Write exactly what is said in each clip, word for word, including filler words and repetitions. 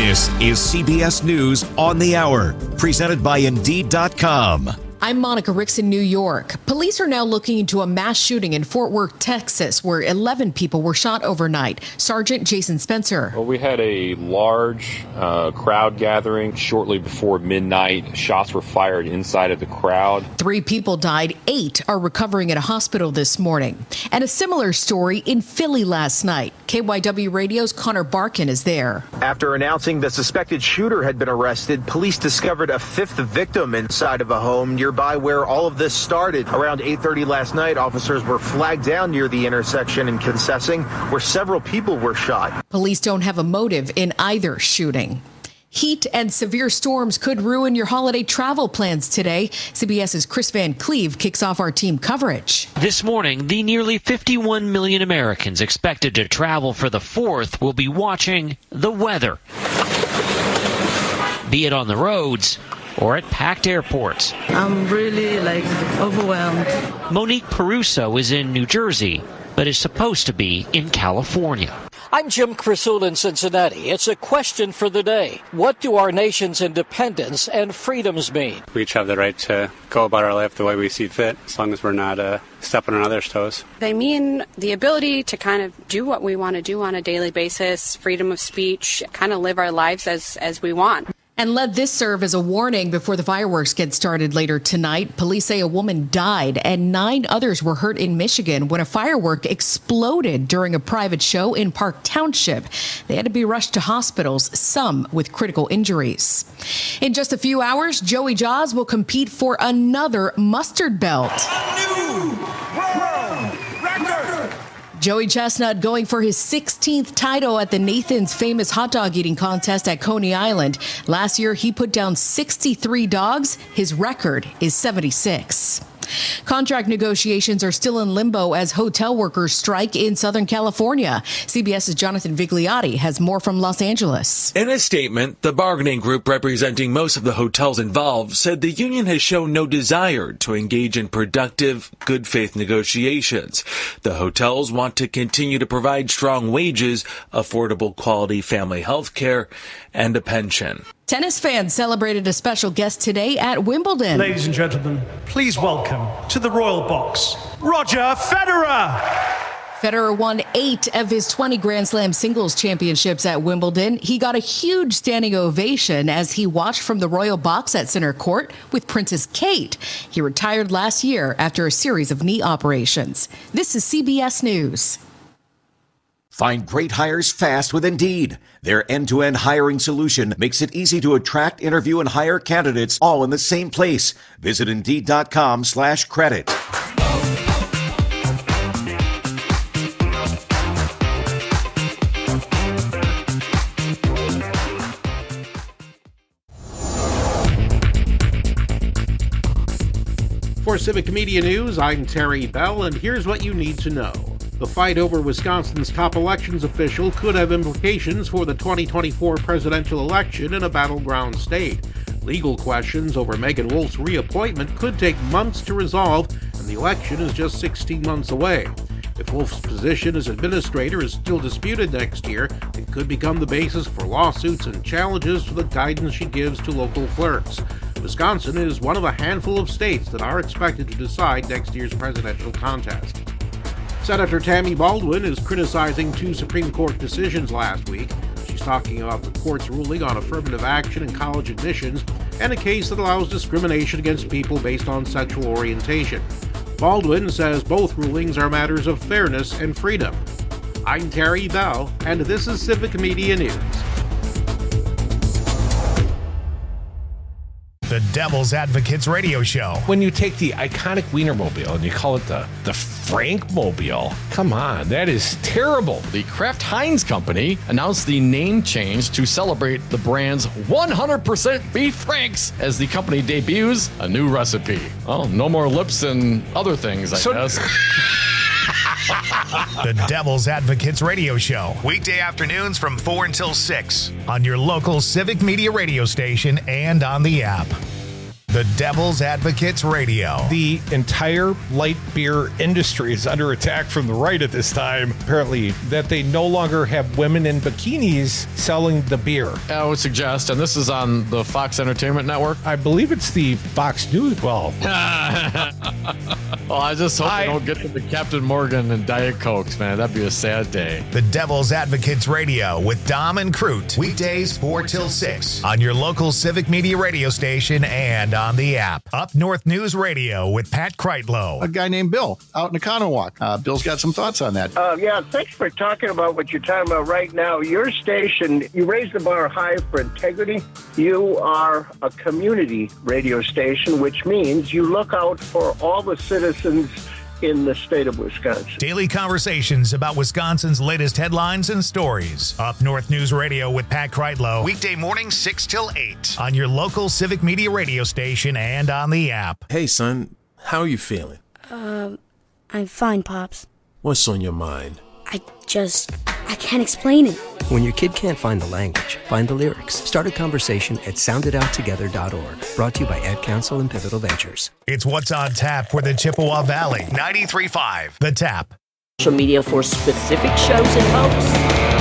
This is C B S News on the Hour, presented by Indeed dot com. I'm Monica Ricks in New York. Police are now looking into a mass shooting in Fort Worth, Texas, where eleven people were shot overnight. Sergeant Jason Spencer. Well, we had a large uh, crowd gathering shortly before midnight. Shots were fired inside of the crowd. Three people died. Eight are recovering at a hospital this morning. And a similar story in Philly last night. K Y W Radio's Connor Barkin is there. After announcing the suspected shooter had been arrested, police discovered a fifth victim inside of a home near Nearby where all of this started. Around eight thirty last night, officers were flagged down near the intersection in Concessing, where several people were shot. Police don't have a motive in either shooting. Heat and severe storms could ruin your holiday travel plans today. CBS's Chris Van Cleve kicks off our team coverage. This morning, the nearly fifty-one million Americans expected to travel for the fourth will be watching the weather, be it on the roads or at packed airports. I'm really, like, overwhelmed. Monique Peruso is in New Jersey, but is supposed to be in California. I'm Jim Crisul in Cincinnati. It's a question for the day. What do our nation's independence and freedoms mean? We each have the right to go about our life the way we see fit, as long as we're not uh, stepping on others' toes. They mean the ability to kind of do what we want to do on a daily basis, freedom of speech, kind of live our lives as, as we want. And let this serve as a warning before the fireworks get started later tonight. Police say a woman died and nine others were hurt in Michigan when a firework exploded during a private show in Park Township. They had to be rushed to hospitals, some with critical injuries. In just a few hours, Joey Jaws will compete for another mustard belt. A new world record! Joey Chestnut going for his sixteenth title at the Nathan's Famous Hot Dog Eating Contest at Coney Island. Last year, he put down sixty-three dogs. His record is seventy-six. Contract negotiations are still in limbo as hotel workers strike in Southern California. CBS's Jonathan Vigliotti has more from Los Angeles. In a statement, the bargaining group representing most of the hotels involved said the union has shown no desire to engage in productive, good faith negotiations. The hotels want to continue to provide strong wages, affordable quality family health care, and a pension. Tennis fans celebrated a special guest today at Wimbledon. Ladies and gentlemen, please welcome to the Royal Box, Roger Federer. Federer won eight of his twenty Grand Slam singles championships at Wimbledon. He got a huge standing ovation as he watched from the Royal Box at center court with Princess Kate. He retired last year after a series of knee operations. This is C B S News. Find great hires fast with Indeed. Their end-to-end hiring solution makes it easy to attract, interview, and hire candidates all in the same place. Visit Indeed.com slash credit. For Civic Media News, I'm Terry Bell, and here's what you need to know. The fight over Wisconsin's top elections official could have implications for the twenty twenty-four presidential election in a battleground state. Legal questions over Megan Wolf's reappointment could take months to resolve, and the election is just sixteen months away. If Wolf's position as administrator is still disputed next year, it could become the basis for lawsuits and challenges to the guidance she gives to local clerks. Wisconsin is one of a handful of states that are expected to decide next year's presidential contest. Senator Tammy Baldwin is criticizing two Supreme Court decisions last week. She's talking about the court's ruling on affirmative action in college admissions and a case that allows discrimination against people based on sexual orientation. Baldwin says both rulings are matters of fairness and freedom. I'm Terry Bell, and this is Civic Media News. The Devil's Advocates Radio Show. When you take the iconic Wienermobile and you call it the, the Frankmobile, come on, that is terrible. The Kraft Heinz Company announced the name change to celebrate the brand's one hundred percent beef Franks as the company debuts a new recipe. Well, no more lips and other things, I So- guess. The Devil's Advocates Radio Show. Weekday afternoons from four until six on your local Civic Media radio station and on the app. The Devil's Advocates Radio. The entire light beer industry is under attack from the right at this time, apparently, that they no longer have women in bikinis selling the beer. I would suggest, and this is on the Fox Entertainment Network. I believe it's the Fox News. Well, well, I just hope I, they don't get to the Captain Morgan and Diet Cokes, man. That'd be a sad day. The Devil's Advocates Radio with Dom and Crute. Weekdays four till six on your local Civic Media radio station and on the app. Up North News Radio with Pat Kreitlow. A guy named Bill out in Economowoc. Uh, Bill's got some thoughts on that. Uh, yeah, thanks for talking about what you're talking about right now. Your station, you raise the bar high for integrity. You are a community radio station, which means you look out for all the citizens in the state of Wisconsin. Daily conversations about Wisconsin's latest headlines and stories. Up North News Radio with Pat Kreitlow. Weekday morning six till eight on your local Civic Media radio station and on the app. Hey, son, how are you feeling? Um, I'm fine, Pops. What's on your mind? I just, I can't explain it. When your kid can't find the language, find the lyrics. Start a conversation at sound it out together dot org. Brought to you by Ad Council and Pivotal Ventures. It's What's on Tap for the Chippewa Valley. ninety-three point five The Tap. Social media for specific shows and hosts.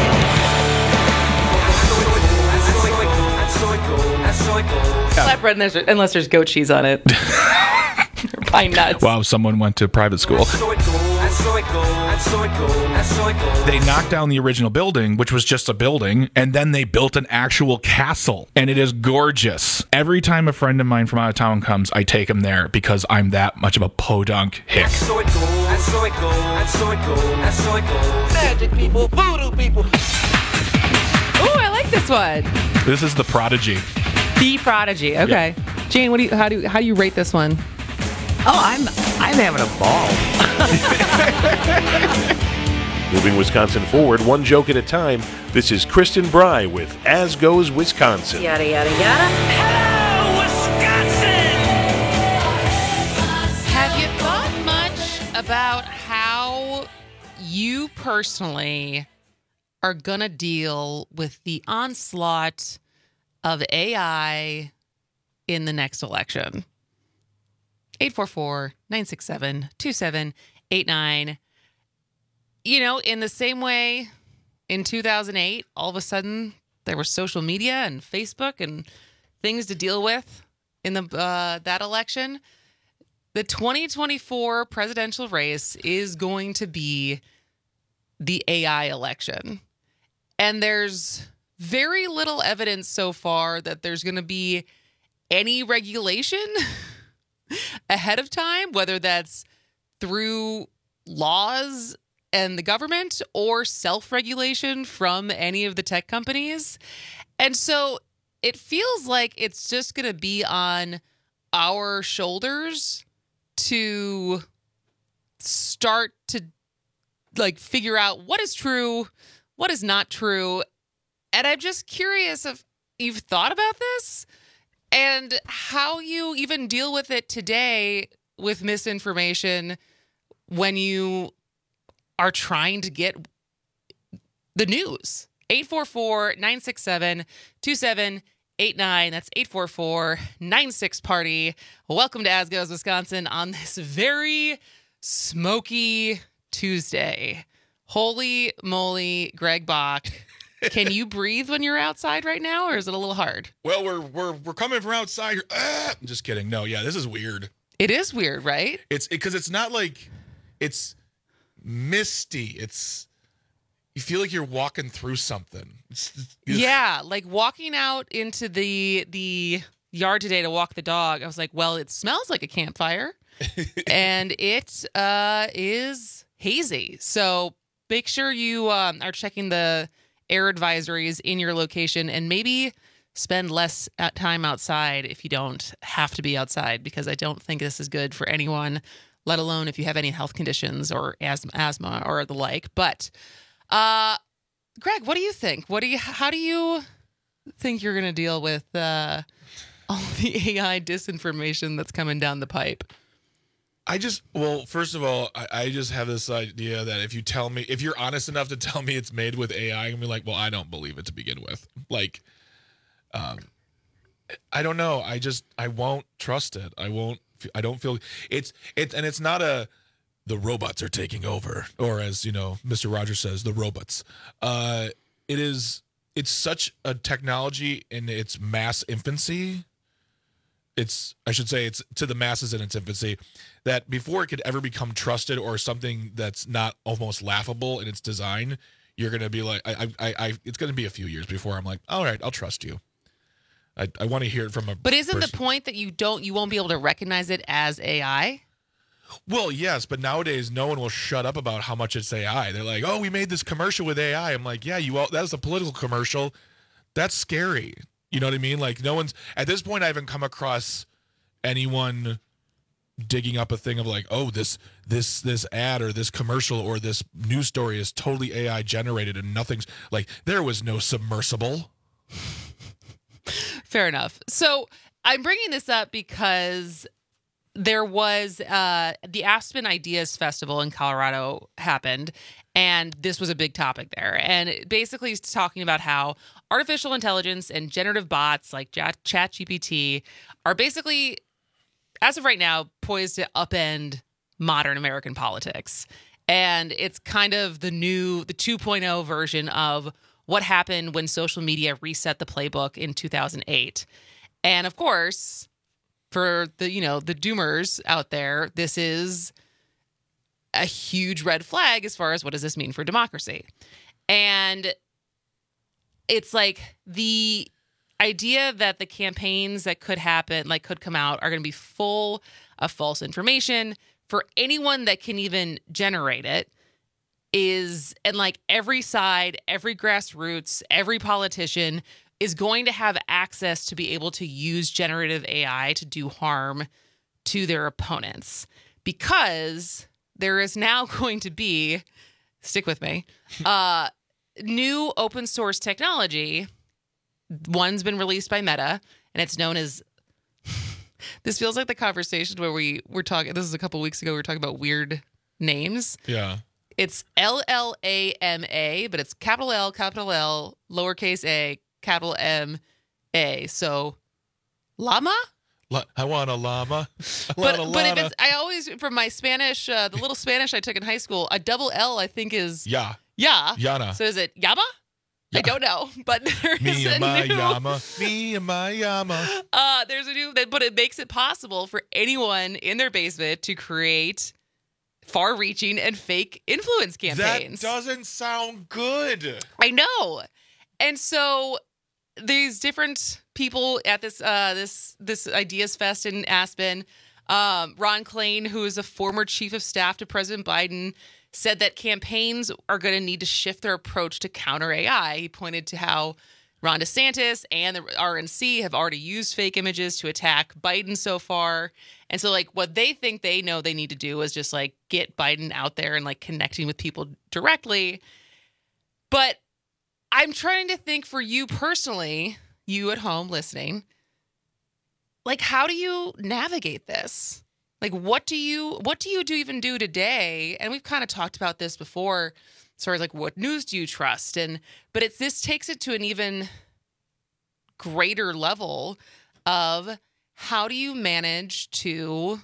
Flatbread unless, unless there's goat cheese on it. Or pine nuts. Wow, someone went to private school. They knocked down the original building, which was just a building, and then they built an actual castle, and it is gorgeous. Every time a friend of mine from out of town comes, I take him there because I'm that much of a podunk hick. Magic people, voodoo people. Ooh, I like this one. This is The Prodigy. The Prodigy. Okay, yeah. Jane, what do you how do you, how do you rate this one? Oh, I'm I'm having a ball. Moving Wisconsin forward, one joke at a time. This is Kristen Bry with As Goes Wisconsin. Yada, yada, yada. Hello, Wisconsin! Have you thought much about how you personally are going to deal with the onslaught of A I in the next election? eight four four, nine six seven, two seven eight nine. You know, in the same way in two thousand eight, all of a sudden there was social media and Facebook and things to deal with in the uh, that election. The twenty twenty-four presidential race is going to be the A I election. And there's very little evidence so far that there's going to be any regulation ahead of time, whether that's through laws and the government or self-regulation from any of the tech companies. And so it feels like it's just going to be on our shoulders to start to like figure out what is true, what is not true. And I'm just curious if you've thought about this and how you even deal with it today with misinformation when you are trying to get the news. eight four four, nine six seven, two seven eight nine. That's eight four four, nine six party. Welcome to As Goes Wisconsin on this very smoky Tuesday. Holy moly, Greg Bach. Can you breathe when you're outside right now, or is it a little hard? Well, we're we're we're coming from outside. Ah! I'm just kidding. No, yeah, this is weird. It is weird, right? It's because it, it's not like it's misty. It's you feel like you're walking through something. It's, it's, yeah, like walking out into the the yard today to walk the dog. I was like, well, it smells like a campfire, and it uh, is hazy. So make sure you um, are checking the air advisories in your location and maybe spend less time outside if you don't have to be outside, because I don't think this is good for anyone, let alone if you have any health conditions or asthma, asthma or the like. But uh, Greg, what do you think? What do you? How do you think you're going to deal with uh, all the A I disinformation that's coming down the pipe? I just, well, first of all, I, I just have this idea that if you tell me, if you're honest enough to tell me it's made with A I, I'm gonna be like, well, I don't believe it to begin with. Like, um, I don't know. I just I won't trust it. I won't. I don't feel it's it's and it's not a the robots are taking over, or as you know, Mister Rogers says, the robots. Uh, it is. It's such a technology in its mass infancy. It's I should say it's to the masses in its infancy that before it could ever become trusted or something that's not almost laughable in its design, you're gonna be like, I, I, I it's gonna be a few years before I'm like, all right, I'll trust you. I, I want to hear it from a. But isn't person. the point that you don't, you won't be able to recognize it as A I? Well, yes, but nowadays no one will shut up about how much it's A I. They're like, "Oh, we made this commercial with A I." I'm like, "Yeah, you all. That was a political commercial. That's scary." You know what I mean? Like, no one's at this point. I haven't come across anyone digging up a thing of like, "Oh, this this this ad or this commercial or this news story is totally A I generated and nothing's like there was no submersible." Fair enough. So I'm bringing this up because there was uh, the Aspen Ideas Festival in Colorado happened, and this was a big topic there. And it basically it's talking about how artificial intelligence and generative bots like ChatGPT are basically, as of right now, poised to upend modern American politics. And it's kind of the new, the two point oh version of what happened when social media reset the playbook in two thousand eight. And of course, for the, you know, the doomers out there, this is a huge red flag as far as what does this mean for democracy. And it's like the idea that the campaigns that could happen, like could come out, are going to be full of false information for anyone that can even generate it. Is and like every side, every grassroots, every politician is going to have access to be able to use generative A I to do harm to their opponents, because there is now going to be, stick with me, uh, new open source technology. One's been released by Meta, and it's known as, this feels like the conversation where we were talking, this is a couple weeks ago, we were talking about weird names. Yeah. It's L L A M A, but it's capital L, capital L, lowercase a, capital M A. So, llama? La- I want a llama. I But, want a but if llama. it's, I always, from my Spanish, uh, the little Spanish I took in high school, a double L I think is Yeah. yeah. Yana. So is it Yama? I don't know, but there's Me a and my new, llama. Me and my llama. uh, there's a new, but it makes it possible for anyone in their basement to create far-reaching and fake influence campaigns. That doesn't sound good. I know. And so these different people at this uh, this this Ideas Fest in Aspen, um, Ron Klain, who is a former chief of staff to President Biden, said that campaigns are going to need to shift their approach to counter A I. He pointed to how Ron DeSantis and the R N C have already used fake images to attack Biden so far. And so, like, what they think they know they need to do is just, like, get Biden out there and, like, connecting with people directly. But I'm trying to think for you personally, you at home listening, like, how do you navigate this? Like, what do you, what do you do even do today? And we've kind of talked about this before, sort of like, what news do you trust? And, but it's, this takes it to an even greater level of how do you manage to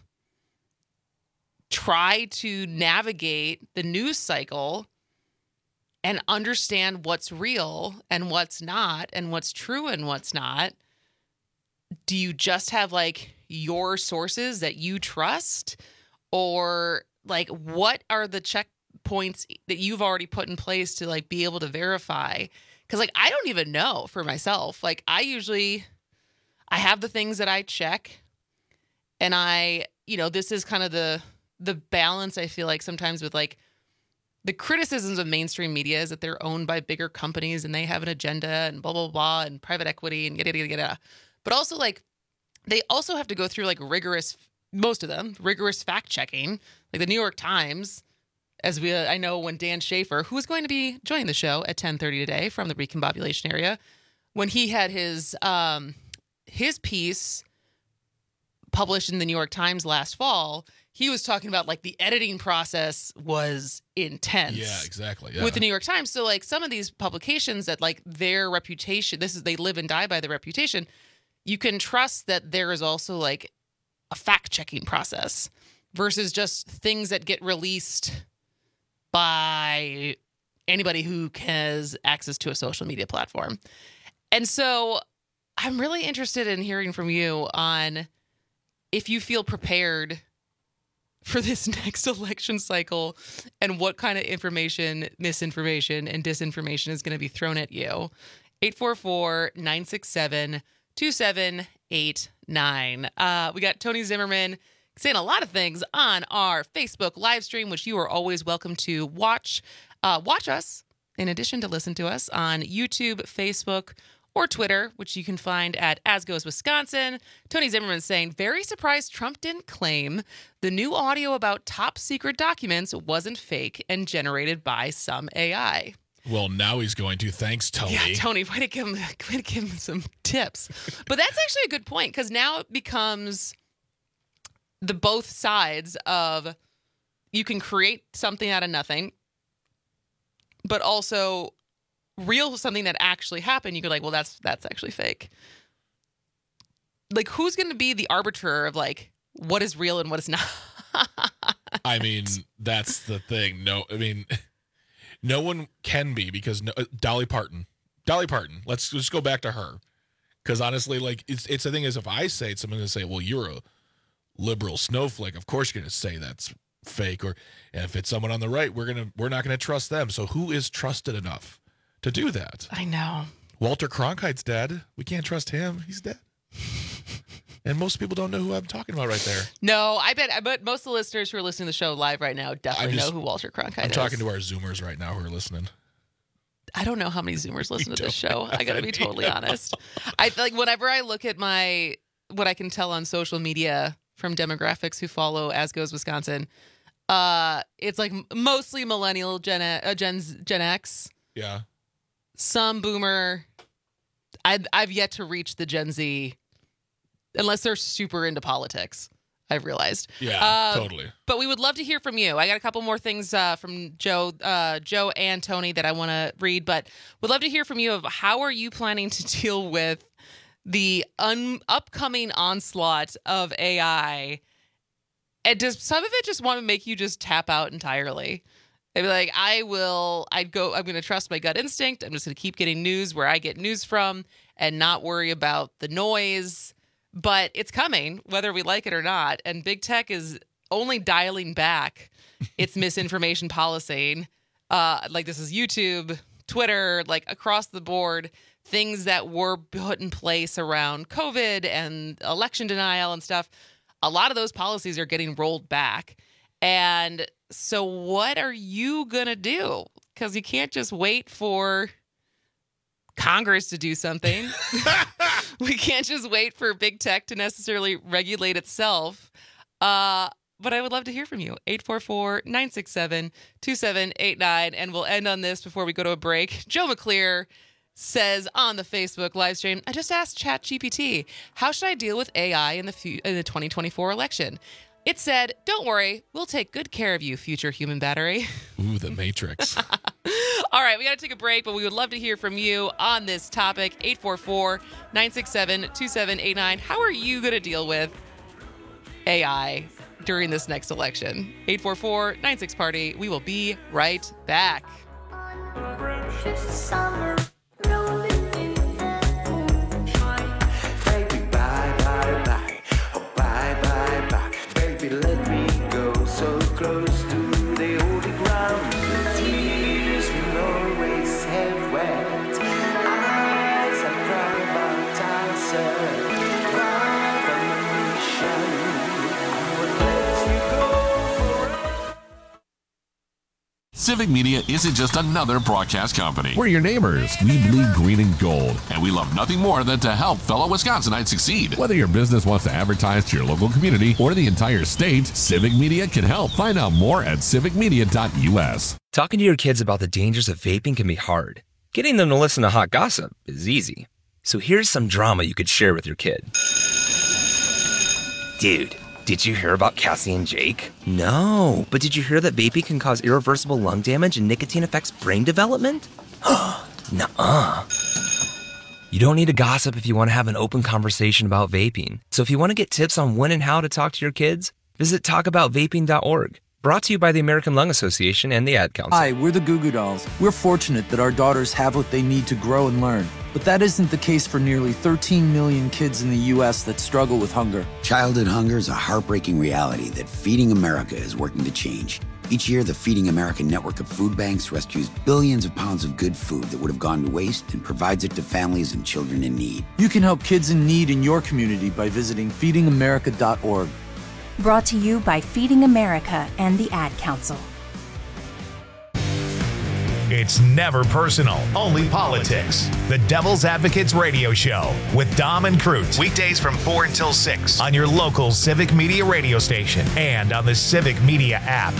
try to navigate the news cycle and understand what's real and what's not and what's true and what's not? Do you just have like your sources that you trust, or like what are the checkpoints that you've already put in place to like be able to verify? Because like I don't even know for myself. Like I usually I have the things that I check, and I, you know, this is kind of the the balance I feel like sometimes with like the criticisms of mainstream media is that they're owned by bigger companies and they have an agenda and blah, blah, blah, and private equity and yada, yada, yada. But also like they also have to go through like rigorous, most of them, rigorous fact checking. Like the New York Times, as we, uh, I know when Dan Schaefer, who is going to be joining the show at ten thirty today from the recombobulation area, when he had his, um, his piece published in the New York Times last fall, he was talking about like the editing process was intense. Yeah, exactly. Yeah. With the New York Times. So like some of these publications that like their reputation, this is, they live and die by their reputation. you can trust that there is also like a fact-checking process versus just things that get released by anybody who has access to a social media platform. And so I'm really interested in hearing from you on if you feel prepared for this next election cycle and what kind of information, misinformation, and disinformation is going to be thrown at you. eight four four, nine six seven, two seven eight nine. Uh, we got Tony Zimmerman saying a lot of things on our Facebook live stream, which you are always welcome to watch. Uh, watch us, in addition to listen to us, on YouTube, Facebook, or Twitter, which you can find at As Goes Wisconsin. Tony Zimmerman saying, very surprised Trump didn't claim the new audio about top secret documents wasn't fake and generated by some A I. Well, now he's going to. Thanks, Tony. Yeah, Tony, way to give him, way to give him some tips. But that's actually a good point, because now it becomes the both sides of you can create something out of nothing, but also real something that actually happened. You could like, well, that's that's actually fake. Like, who's going to be the arbiter of like what is real and what is not? I mean, that's the thing. No, I mean, no one can be, because no, Dolly Parton, Dolly Parton. Let's just go back to her, because honestly, like it's it's the thing is, if I say it, someone's gonna say, well, you're a liberal snowflake. Of course, you're gonna say that's fake. Or if it's someone on the right, we're gonna we're not gonna trust them. So who is trusted enough to do that? I know. Walter Cronkite's dead. We can't trust him. He's dead. And most people don't know who I'm talking about right there. No, I bet I bet most of the listeners who are listening to the show live right now definitely just, know who Walter Cronkite I'm is. I'm talking to our Zoomers right now who are listening. I don't know how many Zoomers listen to this show. I got to be totally honest. I like whenever I look at my what I can tell on social media from demographics who follow As Goes Wisconsin, uh, it's like mostly millennial, Gen uh, Gen Gen X. Yeah. Some boomer. I've I've yet to reach the Gen Z, unless they're super into politics. I've realized. Yeah, uh, totally. But we would love to hear from you. I got a couple more things uh, from Joe, uh, Joe and Tony that I want to read, but we'd love to hear from you of how are you planning to deal with the un- upcoming onslaught of A I, and does some of it just want to make you just tap out entirely? They'd be like, I will, I'd go, I'm going to trust my gut instinct. I'm just going to keep getting news where I get news from and not worry about the noise. But it's coming, whether we like it or not. And big tech is only dialing back its misinformation policy. Uh, like this is YouTube, Twitter, like across the board, things that were put in place around COVID and election denial and stuff. A lot of those policies are getting rolled back. And so what are you going to do? Because you can't just wait for Congress to do something. We can't just wait for big tech to necessarily regulate itself. Uh, but I would love to hear from you. eight four four, nine six seven, two seven eight nine. And we'll end on this before we go to a break. Joe McClear says on the Facebook live stream, I just asked ChatGPT, how should I deal with A I in the fu- in the twenty twenty-four election? It said, don't worry, we'll take good care of you, future human battery. Ooh, the Matrix. All right, we got to take a break, but we would love to hear from you on this topic. eight four four, nine six seven, two seven eight nine. How are you going to deal with A I during this next election? eight four four, nine six party. We will be right back. Civic Media isn't just another broadcast company. We're your neighbors. We bleed green and gold. And we love nothing more than to help fellow Wisconsinites succeed. Whether your business wants to advertise to your local community or the entire state, Civic Media can help. Find out more at civic media dot u s. Talking to your kids about the dangers of vaping can be hard. Getting them to listen to hot gossip is easy. So here's some drama you could share with your kid. Dude, did you hear about Cassie and Jake? No, but did you hear that vaping can cause irreversible lung damage and nicotine affects brain development? Nuh-uh. You don't need to gossip if you want to have an open conversation about vaping. So if you want to get tips on when and how to talk to your kids, visit talk about vaping dot org. Brought to you by the American Lung Association and the Ad Council. Hi, we're the Goo Goo Dolls. We're fortunate that our daughters have what they need to grow and learn. But that isn't the case for nearly thirteen million kids in the U S that struggle with hunger. Childhood hunger is a heartbreaking reality that Feeding America is working to change. Each year, the Feeding America network of food banks rescues billions of pounds of good food that would have gone to waste and provides it to families and children in need. You can help kids in need in your community by visiting feeding america dot org. Brought to you by Feeding America and the Ad Council. It's never personal, only politics. The Devil's Advocates Radio Show with Dom and Cruz. Weekdays from four until six on your local Civic Media radio station and on the Civic Media app.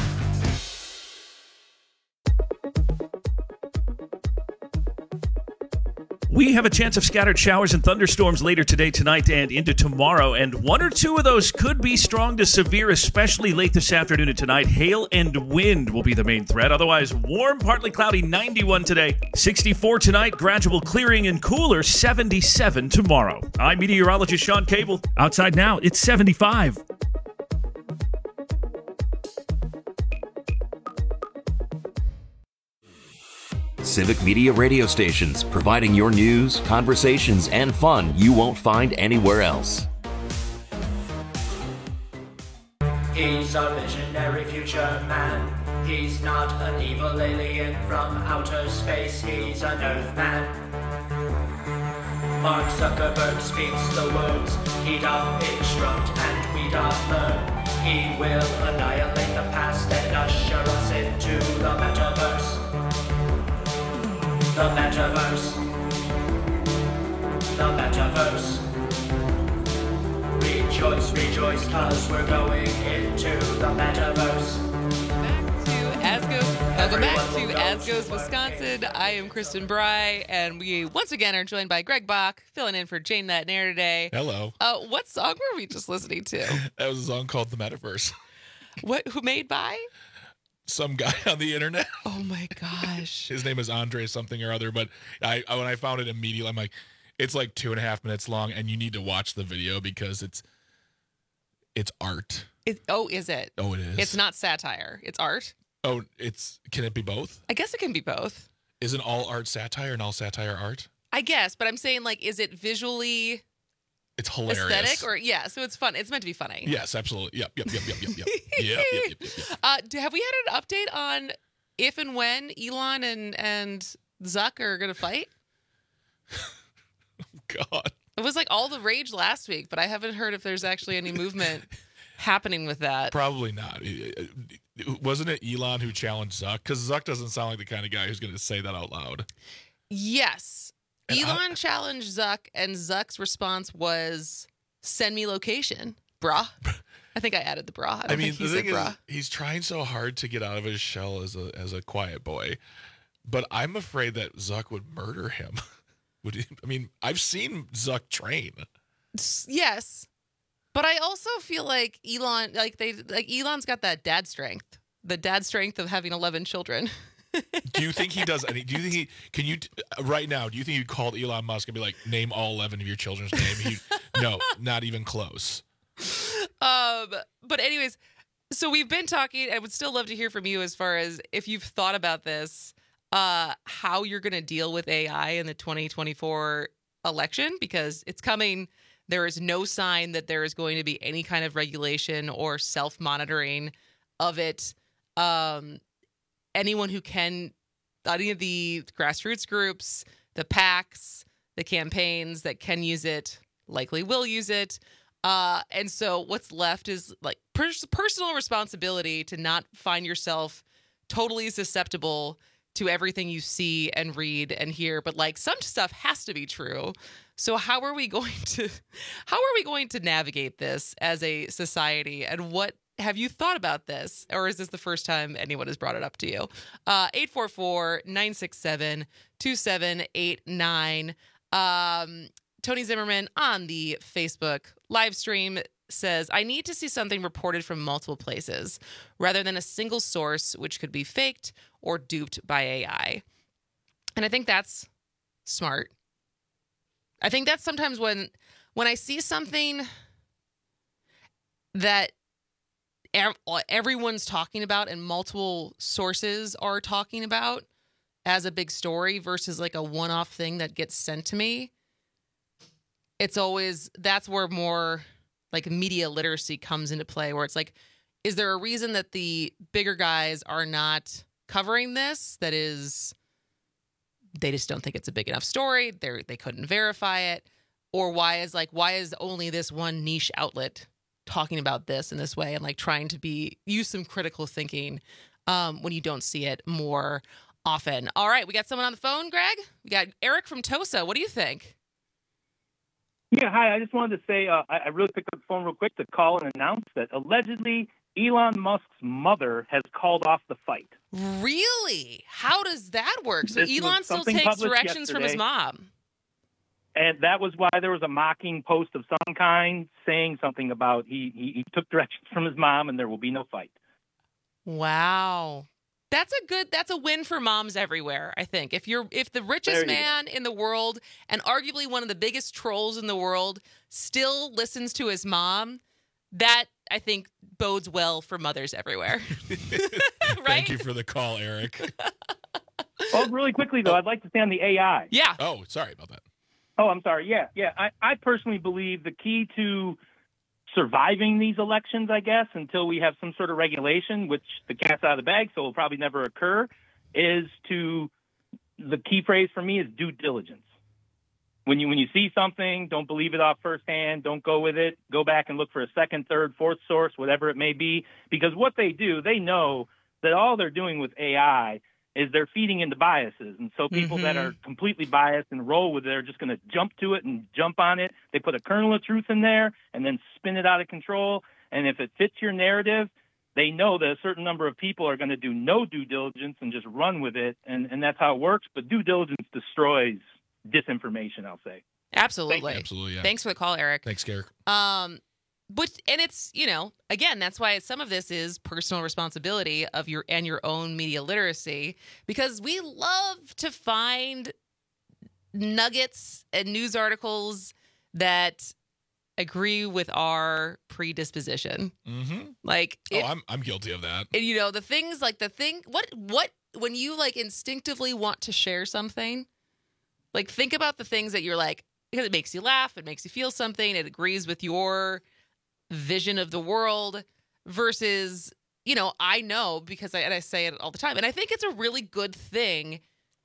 We have a chance of scattered showers and thunderstorms later today, tonight, and into tomorrow. And one or two of those could be strong to severe, especially late this afternoon and tonight. Hail and wind will be the main threat. Otherwise, warm, partly cloudy, ninety-one today. sixty-four tonight, gradual clearing and cooler, seventy-seven tomorrow. I'm meteorologist Sean Cable. Outside now, it's seventy-five. Civic Media radio stations, providing your news, conversations, and fun you won't find anywhere else. He's a visionary future man. He's not an evil alien from outer space. He's an Earthman. Mark Zuckerberg speaks the words. He doth instruct and we doth learn. He will annihilate the past and usher us into the metaverse. The metaverse. The metaverse. Rejoice, rejoice, cause we're going into the metaverse. Back to Asgo. Welcome back to Asgo's Wisconsin. I am Kristen Bry, and we once again are joined by Greg Bach, filling in for Jane That Nair today. Hello. Uh, what song were we just listening to? That was a song called The Metaverse. What? Who made by? Some guy on the internet. Oh my gosh. His name is Andre something or other, but I, I when I found it immediately, I'm like, it's like two and a half minutes long, and you need to watch the video because it's it's art. It, oh, is it? Oh, it is. It's not satire. It's art. Oh, it's can it be both? I guess it can be both. Isn't all art satire and all satire art? I guess, but I'm saying, like, is it visually It's hilarious. aesthetic or yeah? So it's fun. It's meant to be funny. Yes, absolutely. Yep, yep, yep, yep, yep, yep. yep, yep, yep, yep, yep. Uh, do, have we had an update on if and when Elon and and Zuck are going to fight? God. It was like all the rage last week, but I haven't heard if there's actually any movement happening with that. Probably not. Wasn't it Elon who challenged Zuck? Because Zuck doesn't sound like the kind of guy who's going to say that out loud. Yes. And Elon I, challenged Zuck, and Zuck's response was, send me location, brah. I think I added the bra. I, don't I mean, think he the said thing is, bra. he's trying so hard to get out of his shell as a as a quiet boy, but I'm afraid that Zuck would murder him. Would he, I mean, I've seen Zuck train. Yes, but I also feel like Elon, like they, like Elon's got that dad strength, the dad strength of having eleven children. Do you think he does any? Do you think he can you right now? Do you think you'd call Elon Musk and be like, name all eleven of your children's name? He, no, not even close. Um, but anyways, so we've been talking. I would still love to hear from you as far as if you've thought about this, uh, how you're going to deal with A I in the twenty twenty-four election, because it's coming. There is no sign that there is going to be any kind of regulation or self-monitoring of it. Um, anyone who can, any of the grassroots groups, the PACs, the campaigns that can use it, likely will use it. Uh, and so what's left is like pers- personal responsibility to not find yourself totally susceptible to everything you see and read and hear. But like some stuff has to be true. So how are we going to, how are we going to navigate this as a society? And what have you thought about this? Or is this the first time anyone has brought it up to you? Uh, eight four four, nine six seven, two seven eight nine. Um, Tony Zimmerman on the Facebook live stream says, I need to see something reported from multiple places rather than a single source, which could be faked or duped by A I. And I think that's smart. I think that's sometimes when when I see something that everyone's talking about and multiple sources are talking about as a big story versus like a one-off thing that gets sent to me, it's always, that's where more like media literacy comes into play, where it's like, is there a reason that the bigger guys are not covering this? That is, they just don't think it's a big enough story. They they couldn't verify it. Or why is like, why is only this one niche outlet talking about this in this way, and like trying to be, use some critical thinking um, when you don't see it more often. All right, we got someone on the phone, Greg. We got Eric from Tosa. What do you think? Yeah, hi. I just wanted to say uh, I, I really picked up the phone real quick to call and announce that allegedly Elon Musk's mother has called off the fight. Really? How does that work? So This Elon was still something takes published directions from his yesterday. mom. And that was why there was a mocking post of some kind saying something about he, he, he took directions from his mom and there will be no fight. Wow. That's a good, that's a win for moms everywhere, I think. If you're, if the richest There you man in the world and arguably one of the biggest trolls in the world still listens to his mom, that I think bodes well for mothers everywhere. Thank you for the call, Eric. Well, really quickly, though, I'd like to say on the A I. Yeah. Oh, sorry about that. Oh, I'm sorry. Yeah, yeah. I, I personally believe the key to surviving these elections, I guess, until we have some sort of regulation, which the cat's out of the bag, so will probably never occur, is to, the key phrase for me is due diligence. When you when you see something, don't believe it off firsthand. Don't go with it. Go back and look for a second, third, fourth source, whatever it may be. Because what they do, they know that all they're doing with A I is they're feeding into biases. And so people Mm-hmm. that are completely biased and roll with it are just going to jump to it and jump on it. They put a kernel of truth in there and then spin it out of control. And if it fits your narrative, they know that a certain number of people are going to do no due diligence and just run with it. And, and that's how it works. But due diligence destroys disinformation, I'll say. Absolutely. Absolutely, yeah. Thanks for the call, Eric. Thanks, Eric. Um, but and it's, you know, again, that's why some of this is personal responsibility of your and your own media literacy, because we love to find nuggets and news articles that agree with our predisposition. Mm-hmm. Like, Oh, if- I'm I'm guilty of that. and, you know, the things like the thing, what, what, when you like instinctively want to share something, like think about the things that you're like, because it makes you laugh, it makes you feel something, it agrees with your vision of the world versus, you know, I know because I, and I say it all the time. And I think it's a really good thing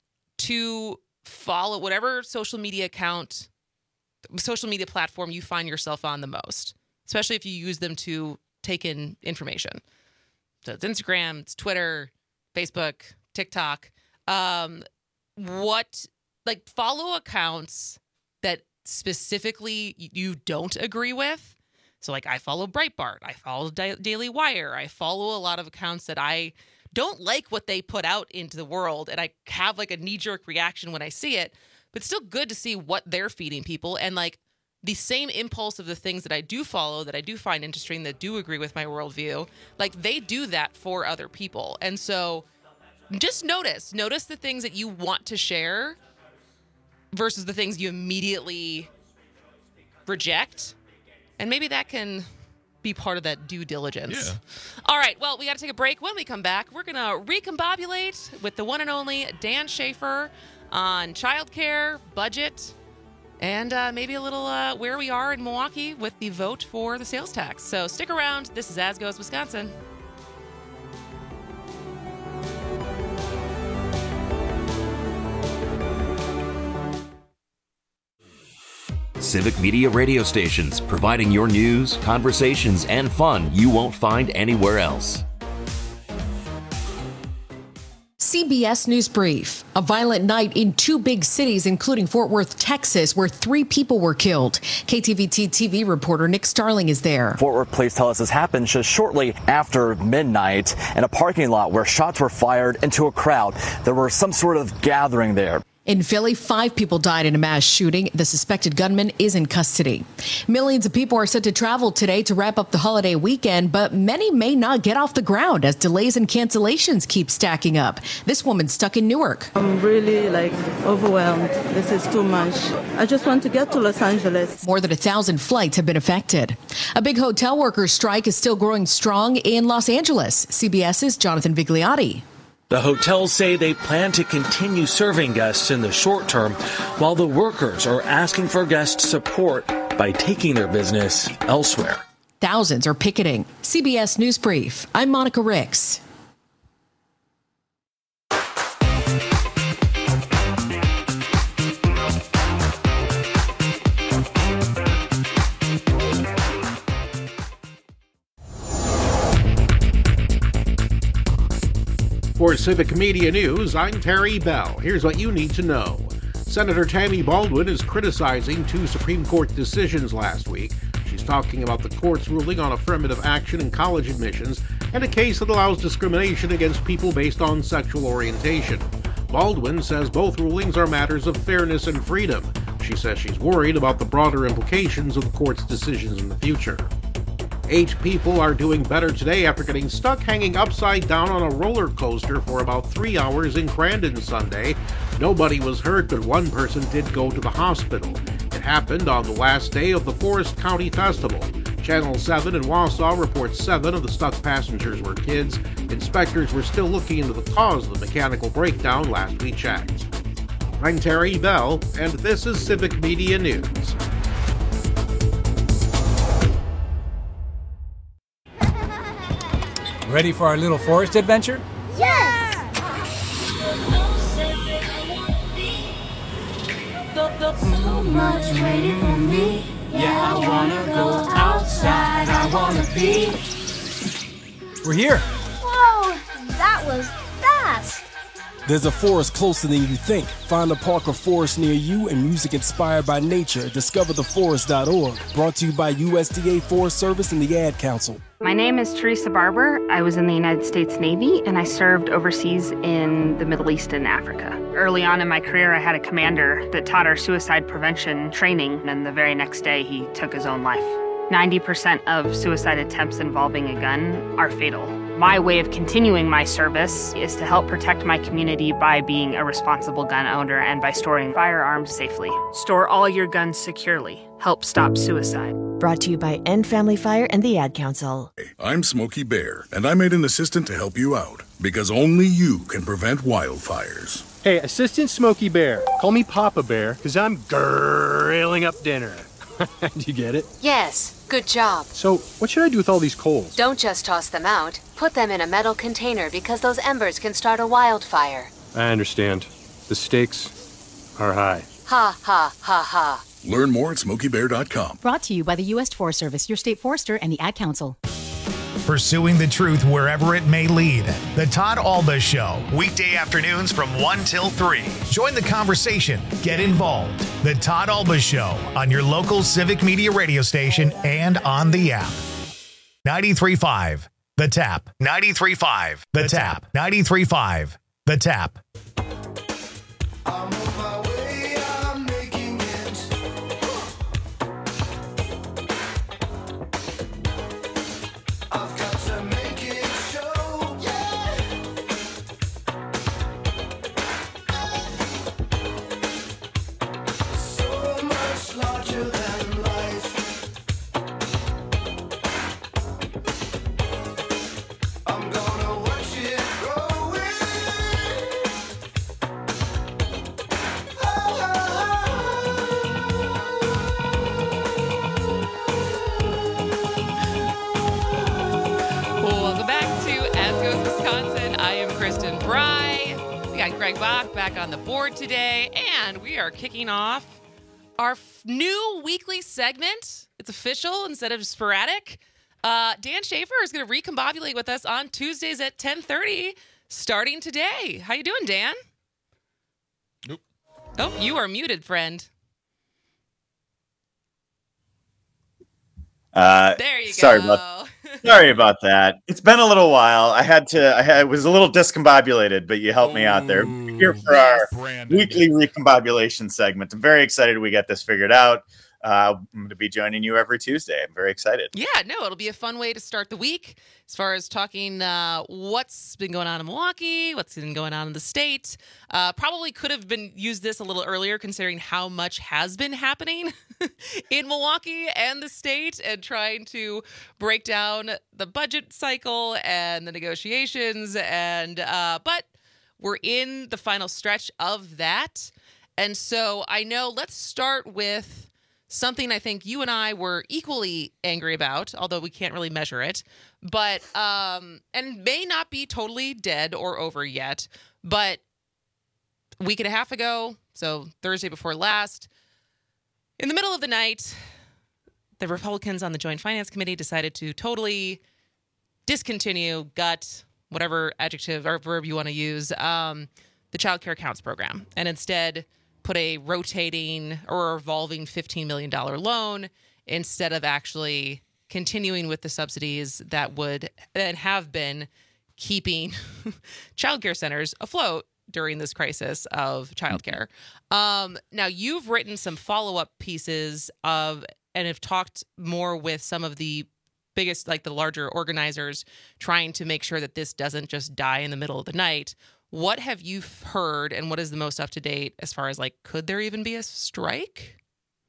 to follow whatever social media account, social media platform you find yourself on the most, especially if you use them to take in information. So it's Instagram, it's Twitter, Facebook, TikTok. Um, what, like, follow accounts that specifically you don't agree with. So, like, I follow Breitbart, I follow Da- Daily Wire, I follow a lot of accounts that I don't like what they put out into the world, and I have like a knee-jerk reaction when I see it. But it's still good to see what they're feeding people, and like the same impulse of the things that I do follow, that I do find interesting, that do agree with my worldview, like they do that for other people. And so just notice, notice the things that you want to share versus the things you immediately reject. And maybe that can be part of that due diligence. Yeah. All right, well, we got to take a break. When we come back, we're going to recombobulate with the one and only Dan Schaefer on childcare, budget, and uh, maybe a little uh, where we are in Milwaukee with the vote for the sales tax. So stick around. This is As Goes Wisconsin. Civic Media radio stations, providing your news, conversations, and fun you won't find anywhere else. C B S News Brief. A violent night in two big cities, including Fort Worth, Texas, where three people were killed. K T V T T V reporter Nick Starling is there. Fort Worth police tell us this happened just shortly after midnight in a parking lot where shots were fired into a crowd. There were some sort of gathering there. In Philly, five people died in a mass shooting. The suspected gunman is in custody. Millions of people are set to travel today to wrap up the holiday weekend, but many may not get off the ground as delays and cancellations keep stacking up. This woman's stuck in Newark. I'm really like overwhelmed. This is too much. I just want to get to Los Angeles. More than a thousand flights have been affected. A big hotel workers strike is still growing strong in Los Angeles. CBS's Jonathan Vigliotti. The hotels say they plan to continue serving guests in the short term, while the workers are asking for guest support by taking their business elsewhere. Thousands are picketing. C B S News Brief. I'm Monica Ricks. For Civic Media News, I'm Terry Bell. Here's what you need to know. Senator Tammy Baldwin is criticizing two Supreme Court decisions last week. She's talking about the court's ruling on affirmative action in college admissions and a case that allows discrimination against people based on sexual orientation. Baldwin says both rulings are matters of fairness and freedom. She says she's worried about the broader implications of the court's decisions in the future. Eight people are doing better today after getting stuck hanging upside down on a roller coaster for about three hours in Crandon Sunday. Nobody was hurt, but one person did go to the hospital. It happened on the last day of the Forest County Festival. Channel seven in Wausau reports seven of the stuck passengers were kids. Inspectors were still looking into the cause of the mechanical breakdown last we checked. I'm Terry Bell, and this is Civic Media News. Ready for our little forest adventure? Yes! So much waiting for me. Yeah, I wanna go outside. I wanna be. We're here. Whoa, that was fast. There's a forest closer than you think. Find a park or forest near you and music inspired by nature at discover the forest dot org. Brought to you by U S D A Forest Service and the Ad Council. My name is Teresa Barber. I was in the United States Navy and I served overseas in the Middle East and Africa. Early on in my career, I had a commander that taught our suicide prevention training, and the very next day he took his own life. ninety percent of suicide attempts involving a gun are fatal. My way of continuing my service is to help protect my community by being a responsible gun owner and by storing firearms safely. Store all your guns securely. Help stop suicide. Brought to you by End Family Fire and the Ad Council. I'm Smokey Bear, and I made an assistant to help you out, because only you can prevent wildfires. Hey, Assistant Smokey Bear. Call me Papa Bear, because I'm grilling up dinner. Do you get it? Yes, good job. So, what should I do with all these coals? Don't just toss them out. Put them in a metal container because those embers can start a wildfire. I understand. The stakes are high. Ha, ha, ha, ha. Learn more at smokey bear dot com. Brought to you by the U S Forest Service, your state forester, and the Ad Council. Pursuing the truth wherever it may lead. The Todd Alba Show, weekday afternoons from one till three. Join the conversation. Get involved. The Todd Alba Show on your local Civic Media radio station and on the app. ninety-three point five The Tap. ninety-three point five The Tap. ninety-three point five The Tap. Greg Bach back on the board today, and we are kicking off our f- new weekly segment. It's official instead of sporadic. Uh, Dan Schaefer is going to recombobulate with us on Tuesdays at ten thirty, starting today. How you doing, Dan? Nope. Oh, you are muted, friend. Uh, there you sorry go. About, sorry about that. It's been a little while. I had to. I, had, I was a little discombobulated, but you helped me out there. here for our weekly recombobulation segment. I'm very excited we got this figured out. Uh, I'm going to be joining you every Tuesday. I'm very excited. Yeah, no, it'll be a fun way to start the week as far as talking uh, what's been going on in Milwaukee, what's been going on in the state. Uh, probably could have been used this a little earlier considering how much has been happening in Milwaukee and the state, and trying to break down the budget cycle and the negotiations. And uh, but we're in the final stretch of that. And so I know, let's start with something I think you and I were equally angry about, although we can't really measure it, but um, and may not be totally dead or over yet. But a week and a half ago, so Thursday before last, in the middle of the night, the Republicans on the Joint Finance Committee decided to totally discontinue, gut, whatever adjective or verb you want to use, um, the Child Care Accounts program, and instead put a rotating or revolving fifteen million dollars loan instead of actually continuing with the subsidies that would and have been keeping childcare centers afloat during this crisis of childcare. Um, now, you've written some follow-up pieces of and have talked more with some of the biggest, like the larger organizers, trying to make sure that this doesn't just die in the middle of the night. What have you heard, and what is the most up to date as far as, like, could there even be a strike?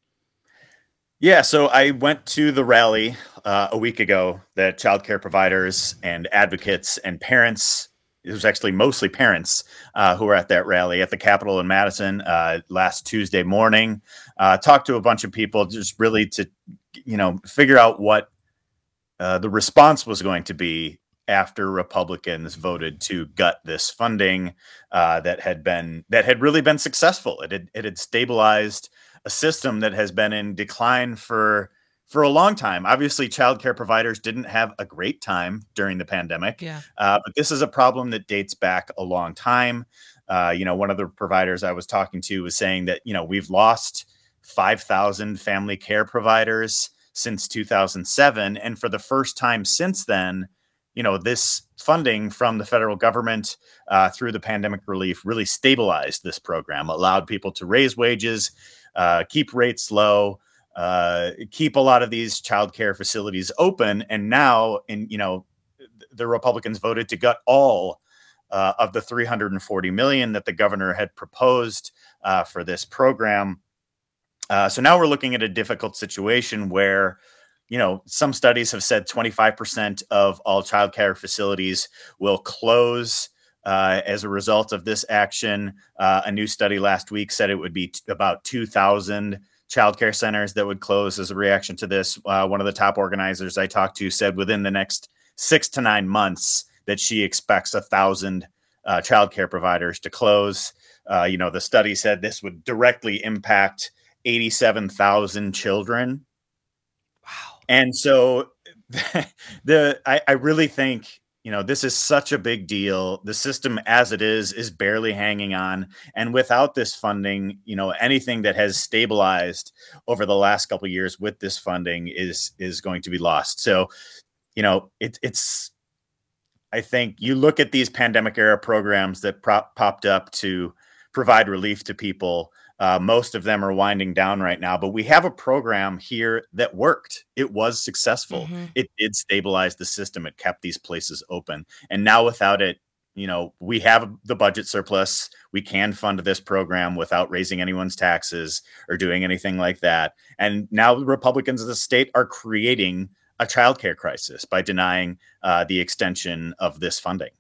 Yeah, so I went to the rally uh, a week ago that childcare providers and advocates and parents, it was actually mostly parents uh, who were at that rally at the Capitol in Madison uh, last Tuesday morning. Uh, talked to a bunch of people just really to, you know, figure out what uh, the response was going to be after Republicans voted to gut this funding uh, that had been that had really been successful. It had it had stabilized a system that has been in decline for for a long time. Obviously, childcare providers didn't have a great time during the pandemic, yeah. uh, but this is a problem that dates back a long time. Uh, you know, one of the providers I was talking to was saying that, you know, we've lost five thousand family care providers since two thousand seven, and for the first time since then, you know, this funding from the federal government uh, through the pandemic relief really stabilized this program, allowed people to raise wages, uh, keep rates low, uh, keep a lot of these childcare facilities open. And now, in you know, the Republicans voted to gut all uh, of the three hundred forty million dollars that the governor had proposed uh, for this program. Uh, so now we're looking at a difficult situation where, you know, some studies have said twenty-five percent of all childcare facilities will close uh, as a result of this action. Uh, a new study last week said it would be t- about two thousand childcare centers that would close as a reaction to this. Uh, one of the top organizers I talked to said within the next six to nine months that she expects a thousand uh, childcare providers to close. Uh, you know, the study said this would directly impact eighty-seven thousand children. And so the I, I really think, you know, this is such a big deal. The system as it is is barely hanging on. And without this funding, you know, anything that has stabilized over the last couple of years with this funding is is going to be lost. So, you know, it, it's I think you look at these pandemic era programs that prop, popped up to provide relief to people. Uh, most of them are winding down right now, but we have a program here that worked. It was successful. Mm-hmm. It did stabilize the system. It kept these places open. And now without it, you know, we have the budget surplus. We can fund this program without raising anyone's taxes or doing anything like that. And now the Republicans of the state are creating a childcare crisis by denying uh, the extension of this funding.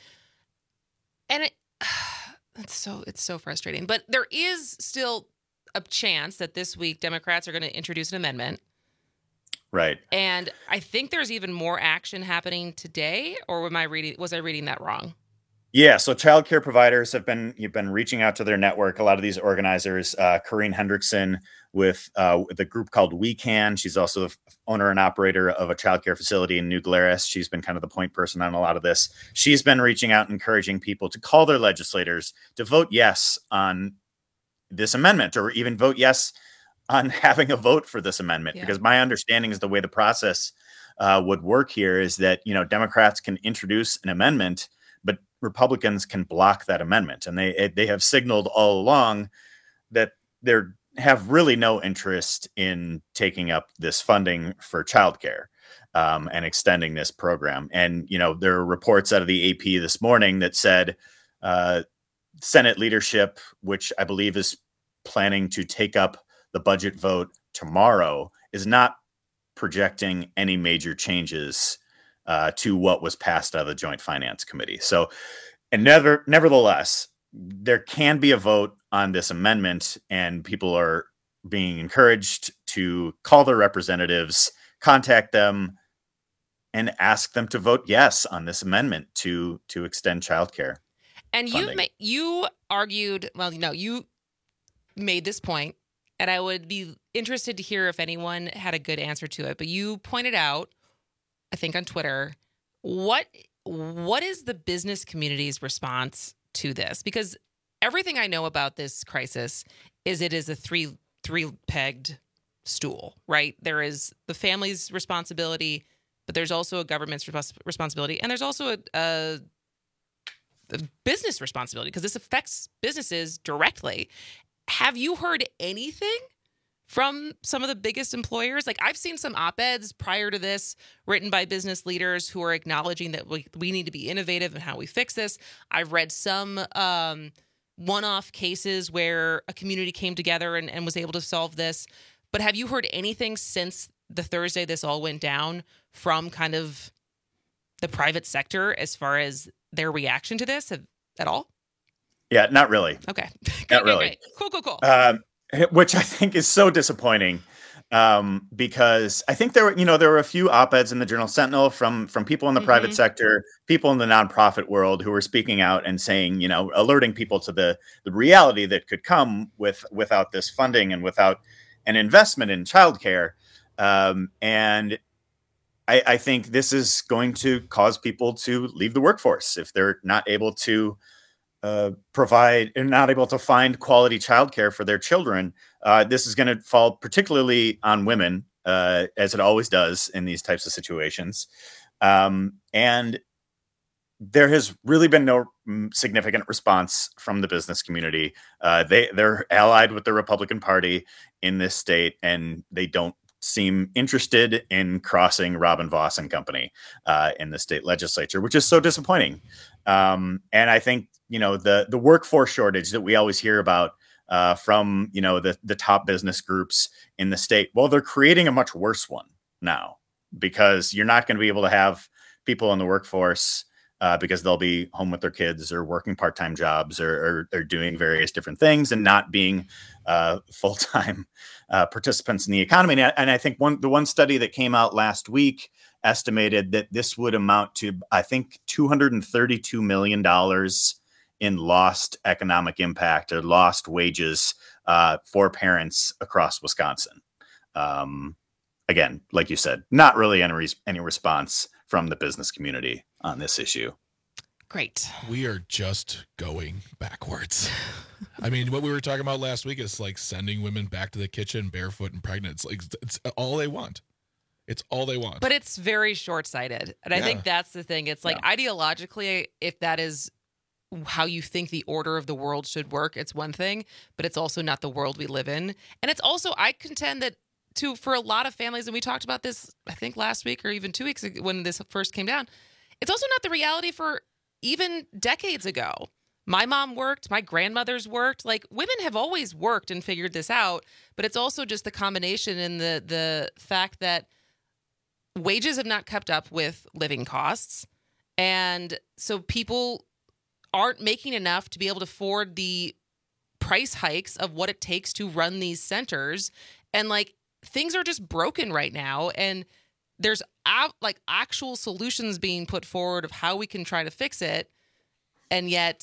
And it It's so it's so frustrating. But there is still a chance that this week Democrats are going to introduce an amendment. Right. And I think there's even more action happening today, or am I reading was I reading that wrong? Yeah, so childcare providers have been you've been reaching out to their network. A lot of these organizers, uh, Corrine Hendrickson with uh, the group called We Can. She's also the owner and operator of a childcare facility in New Glarus. She's been kind of the point person on a lot of this. She's been reaching out, encouraging people to call their legislators to vote yes on this amendment, or even vote yes on having a vote for this amendment. Yeah. Because my understanding is the way the process uh, would work here is that, you know, Democrats can introduce an amendment but Republicans can block that amendment. And they they have signaled all along that they have really no interest in taking up this funding for childcare um, and extending this program. And, you know, there are reports out of the A P this morning that said uh, Senate leadership, which I believe is planning to take up the budget vote tomorrow, is not projecting any major changes uh, to what was passed out of the Joint Finance Committee. So, and never, nevertheless, there can be a vote on this amendment, and people are being encouraged to call their representatives, contact them, and ask them to vote yes on this amendment to to extend childcare. And you ma- you argued, well, no, you made this point, and I would be interested to hear if anyone had a good answer to it. But you pointed out, I think on Twitter, what what is the business community's response to this? Because everything I know about this crisis is it is a three three pegged stool, right? There is the family's responsibility, but there's also a government's respons- responsibility, and there's also a, a, a business responsibility because this affects businesses directly. Have you heard anything from some of the biggest employers? Like, I've seen some op-eds prior to this written by business leaders who are acknowledging that we, we need to be innovative in how we fix this. I've read some um, one-off cases where a community came together and, and was able to solve this. But have you heard anything since the Thursday this all went down from kind of the private sector as far as their reaction to this have, at all? Yeah, not really. Okay. Not great, really. Great. Cool, cool, cool. Um, which I think is so disappointing um, because I think there were, you know, there were a few op-eds in the Journal Sentinel from from people in the mm-hmm. private sector, people in the nonprofit world who were speaking out and saying, you know, alerting people to the the reality that could come with without this funding and without an investment in childcare. Um, and I, I think this is going to cause people to leave the workforce if they're not able to uh, provide and not able to find quality childcare for their children. Uh, this is going to fall particularly on women, uh, as it always does in these types of situations. Um, and there has really been no significant response from the business community. Uh, they, they're allied with the Republican Party in this state, and they don't seem interested in crossing Robin Vos and company uh, in the state legislature, which is so disappointing. Um, and I think, you know, the the workforce shortage that we always hear about uh, from, you know, the, the top business groups in the state, well, they're creating a much worse one now because you're not going to be able to have people in the workforce uh, because they'll be home with their kids or working part-time jobs or, or they're doing various different things and not being uh, full-time uh, participants in the economy. And I, and I think one the one study that came out last week estimated that this would amount to, I think, two hundred thirty-two million dollars in lost economic impact or lost wages uh, for parents across Wisconsin. Um, again, like you said, not really any, res- any response from the business community on this issue. Great. We are just going backwards. I mean, what we were talking about last week is like sending women back to the kitchen barefoot and pregnant. It's like, it's all they want. It's all they want. But it's very short-sighted. And I Yeah. think that's the thing. It's like Yeah. ideologically, if that is how you think the order of the world should work, it's one thing, but it's also not the world we live in. And it's also, I contend that to for a lot of families, and we talked about this, I think last week or even two weeks ago when this first came down, it's also not the reality for even decades ago. My mom worked, my grandmother's worked. Like, women have always worked and figured this out, but it's also just the combination and the the fact that wages have not kept up with living costs. And so people aren't making enough to be able to afford the price hikes of what it takes to run these centers. And like, things are just broken right now. And there's a- like actual solutions being put forward of how we can try to fix it. And yet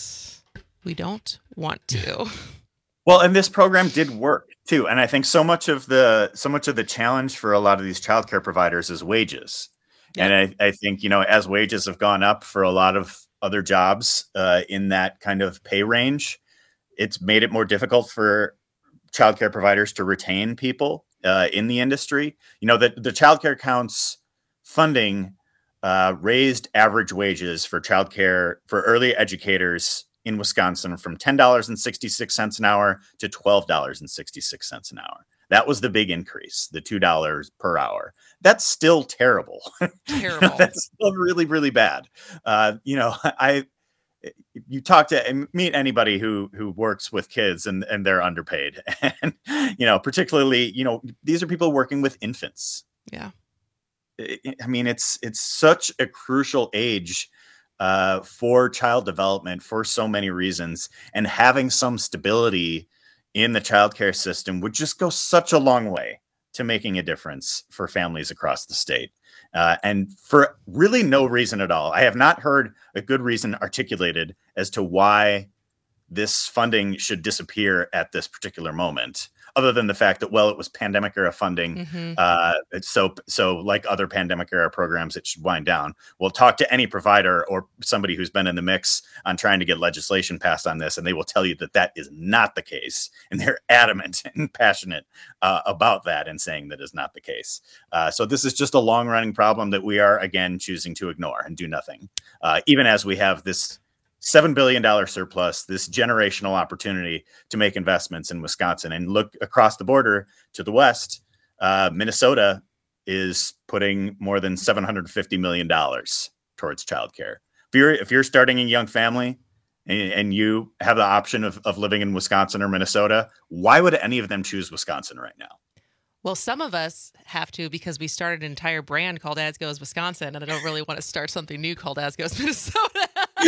we don't want to. Well, and this program did work too. And I think so much of the so much of the challenge for a lot of these childcare providers is wages. Yeah. And I, I think, you know, as wages have gone up for a lot of other jobs uh, in that kind of pay range, it's made it more difficult for childcare providers to retain people uh, in the industry. You know, the, the childcare counts funding uh, raised average wages for childcare for early educators in Wisconsin from ten dollars and sixty-six cents an hour to twelve dollars and sixty-six cents an hour. That was the big increase, the two dollars per hour. That's still terrible. Terrible. You know, that's still really, really bad. Uh, you know, I, you talk to meet anybody who, who works with kids and, and they're underpaid. And, you know, particularly, you know, these are people working with infants. Yeah. I mean, it's, it's such a crucial age uh, for child development for so many reasons, and having some stability in the childcare system would just go such a long way to making a difference for families across the state. Uh, and for really no reason at all. I have not heard a good reason articulated as to why this funding should disappear at this particular moment, other than the fact that, well, it was pandemic era funding. Mm-hmm. Uh, so, so like other pandemic era programs, it should wind down. We'll talk to any provider or somebody who's been in the mix on trying to get legislation passed on this, and they will tell you that that is not the case. And they're adamant and passionate uh, about that and saying that is not the case. Uh, so this is just a long running problem that we are, again, choosing to ignore and do nothing. Uh, even as we have this seven billion dollars surplus, this generational opportunity to make investments in Wisconsin. And look across the border to the west, uh, Minnesota is putting more than seven hundred fifty million dollars towards childcare. If you're, if you're starting a young family and, and you have the option of, of living in Wisconsin or Minnesota, why would any of them choose Wisconsin right now? Well, some of us have to because we started an entire brand called As Goes Wisconsin, and I don't really want to start something new called As Goes Minnesota.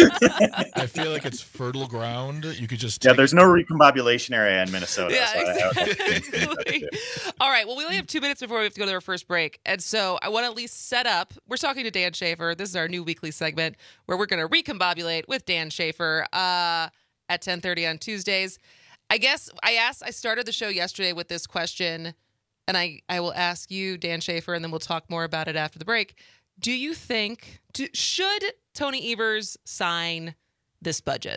I feel like it's fertile ground. You could just yeah. take There's no recombobulation area in Minnesota. Yeah, so I- I would- exactly. All right. Well, we only have two minutes before we have to go to our first break, and so I want to at least set up. We're talking to Dan Schaefer. This is our new weekly segment where we're going to recombobulate with Dan Schaefer uh, at ten thirty on Tuesdays. I guess I asked. I started the show yesterday with this question, and I I will ask you, Dan Schaefer, and then we'll talk more about it after the break. Do you think do, should Tony Evers sign this budget?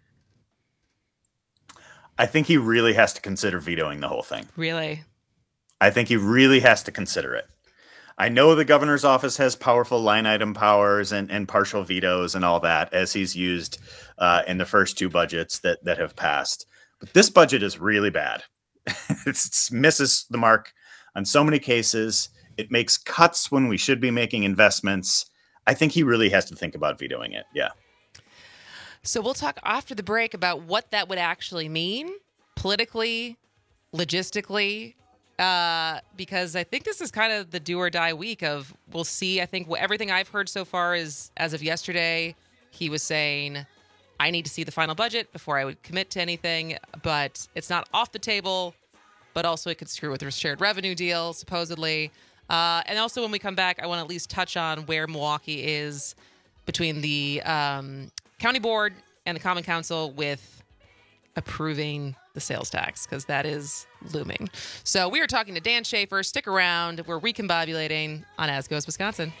I think he really has to consider vetoing the whole thing. Really? I think he really has to consider it. I know the governor's office has powerful line item powers and, and partial vetoes and all that, as he's used uh, in the first two budgets that, that have passed. But this budget is really bad. It misses the mark on so many cases. It makes cuts when we should be making investments. I think he really has to think about vetoing it. Yeah. So we'll talk after the break about what that would actually mean politically, logistically, uh, because I think this is kind of the do or die week of we'll see. I think everything I've heard so far is as of yesterday, he was saying, I need to see the final budget before I would commit to anything, but it's not off the table, but also it could screw with the shared revenue deal, supposedly. Uh, and also when we come back, I want to at least touch on where Milwaukee is between the um, county board and the common council with approving the sales tax, because that is looming. So we are talking to Dan Schaefer. Stick around. We're recombobulating on As Goes Wisconsin.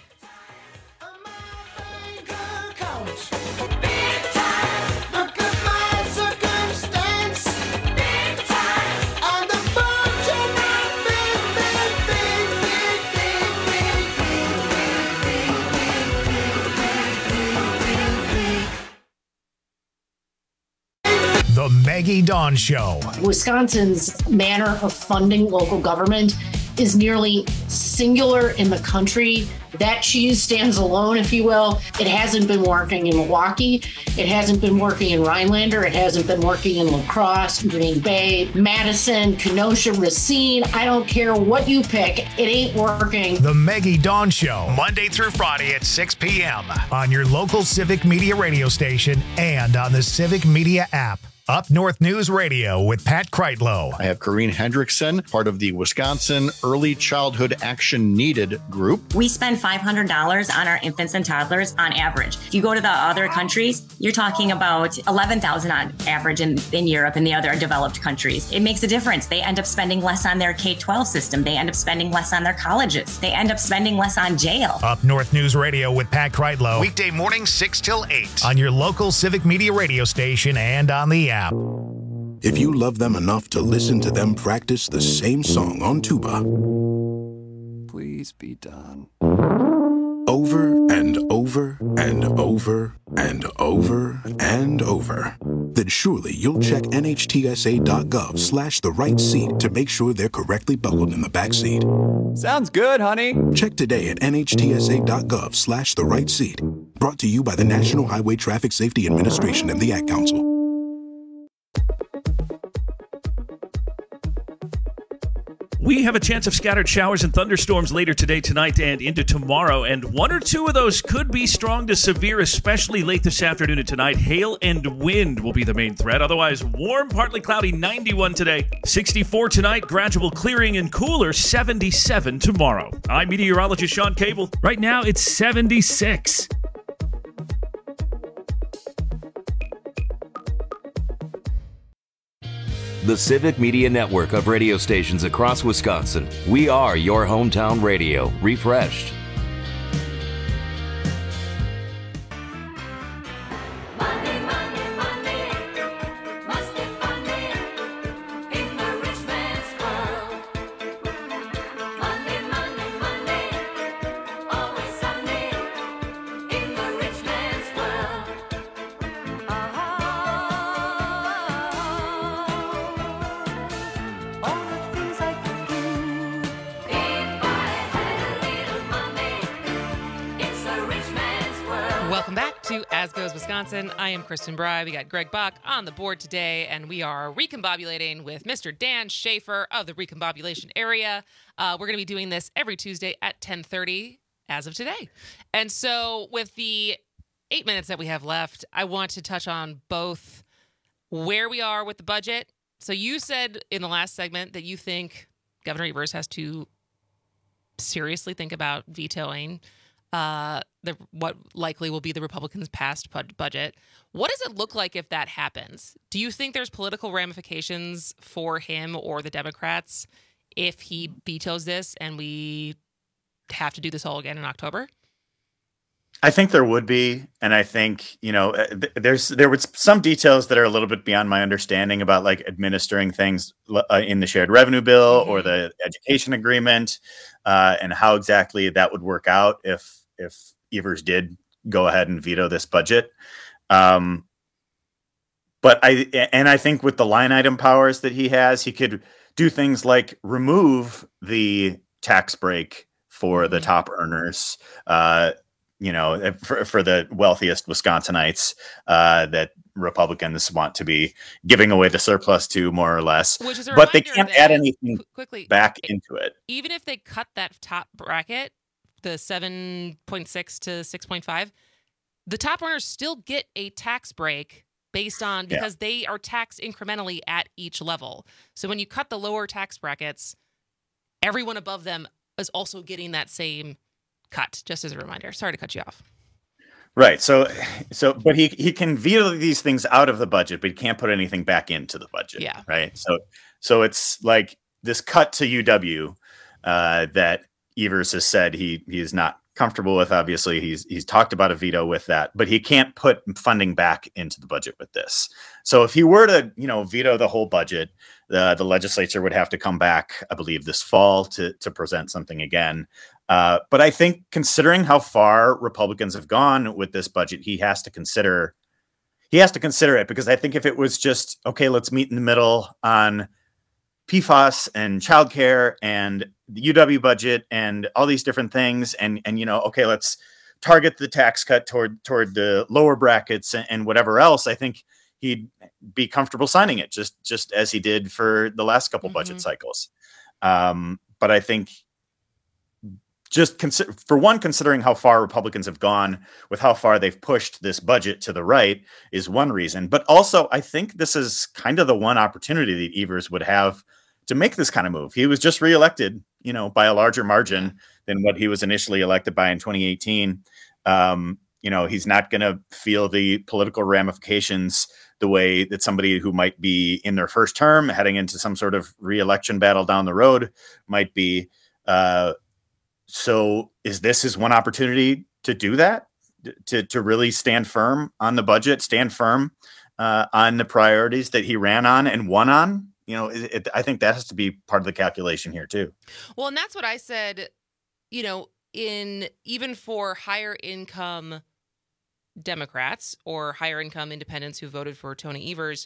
The Maggie Dawn Show. Wisconsin's manner of funding local government is nearly singular in the country. That cheese stands alone, if you will. It hasn't been working in Milwaukee. It hasn't been working in Rhinelander. It hasn't been working in La Crosse, Green Bay, Madison, Kenosha, Racine. I don't care what you pick. It ain't working. The Maggie Dawn Show, Monday through Friday at six p.m. on your local Civic Media radio station and on the Civic Media app. Up North News Radio with Pat Kreitlow. I have Corrine Hendrickson, part of the Wisconsin Early Childhood Action Needed group. We spend five hundred dollars on our infants and toddlers on average. If you go to the other countries, you're talking about eleven thousand dollars on average in, in Europe and the other developed countries. It makes a difference. They end up spending less on their K twelve system. They end up spending less on their colleges. They end up spending less on jail. Up North News Radio with Pat Kreitlow. Weekday morning six till eight on your local Civic Media radio station and on the app. If you love them enough to listen to them practice the same song on tuba, please be done. Over and over and over and over and over. Then surely you'll check nhtsa.gov slash the right seat to make sure they're correctly buckled in the back seat. Sounds good, honey. Check today at nhtsa.gov slash the right seat. Brought to you by the National Highway Traffic Safety Administration and the Ad Council. We have a chance of scattered showers and thunderstorms later today, tonight, and into tomorrow. And one or two of those could be strong to severe, especially late this afternoon and tonight. Hail and wind will be the main threat. Otherwise, warm, partly cloudy, ninety-one today. sixty-four tonight, gradual clearing and cooler, seventy-seven tomorrow. I'm meteorologist Sean Cable. Right now, it's seventy-six. The Civic Media Network of radio stations across Wisconsin. We are your hometown radio, refreshed. Welcome back to As Goes Wisconsin. I am Kristen Bry. We got Greg Buck on the board today, and we are recombobulating with Mister Dan Schaefer of the Recombobulation Area. Uh, we're going to be doing this every Tuesday at ten thirty as of today. And so with the eight minutes that we have left, I want to touch on both where we are with the budget. So you said in the last segment that you think Governor Evers has to seriously think about vetoing uh, the what likely will be the Republicans' passed budget. What does it look like if that happens? Do you think there's political ramifications for him or the Democrats if he vetoes this and we have to do this all again in October? I think there would be, and I think, you know, th- there's there was some details that are a little bit beyond my understanding about like administering things uh, in the shared revenue bill mm-hmm. or the education agreement, uh, and how exactly that would work out if if Evers did go ahead and veto this budget. Um, but I and I think with the line item powers that he has, he could do things like remove the tax break for the top earners. Uh, you know, for, for the wealthiest Wisconsinites uh, that Republicans want to be giving away the surplus to, more or less. Which is a but they can't that, add anything quickly back into it. Even if they cut that top bracket, the seven point six to six point five, the top earners still get a tax break based on, because yeah. they are taxed incrementally at each level. So when you cut the lower tax brackets, everyone above them is also getting that same cut, just as a reminder. Sorry to cut you off. Right. So, so, but he, he can veto these things out of the budget, but he can't put anything back into the budget. Yeah. Right. So, so it's like this cut to U W uh, that Evers has said he, he is not comfortable with. Obviously he's, he's talked about a veto with that, but he can't put funding back into the budget with this. So if he were to, you know, veto the whole budget, the, the legislature would have to come back, I believe, this fall to, to present something again. Uh, but I think considering how far Republicans have gone with this budget, he has to consider, he has to consider it, because I think if it was just, okay, let's meet in the middle on P F A S and childcare and the U W budget and all these different things. And, and, you know, okay, let's target the tax cut toward, toward the lower brackets and, and whatever else. I think he'd be comfortable signing it just, just as he did for the last couple mm-hmm. budget cycles. Um, but I think just consider, for one, considering how far Republicans have gone with how far they've pushed this budget to the right is one reason. But also, I think this is kind of the one opportunity that Evers would have to make this kind of move. He was just reelected, you know, by a larger margin than what he was initially elected by in twenty eighteen. Um, you know, he's not going to feel the political ramifications the way that somebody who might be in their first term heading into some sort of reelection battle down the road might be. Uh, so is this his one opportunity to do that, to, to really stand firm on the budget, stand firm uh, on the priorities that he ran on and won on? You know, it, it, I think that has to be part of the calculation here too. Well, and that's what I said, you know, in even for higher income Democrats or higher income independents who voted for Tony Evers,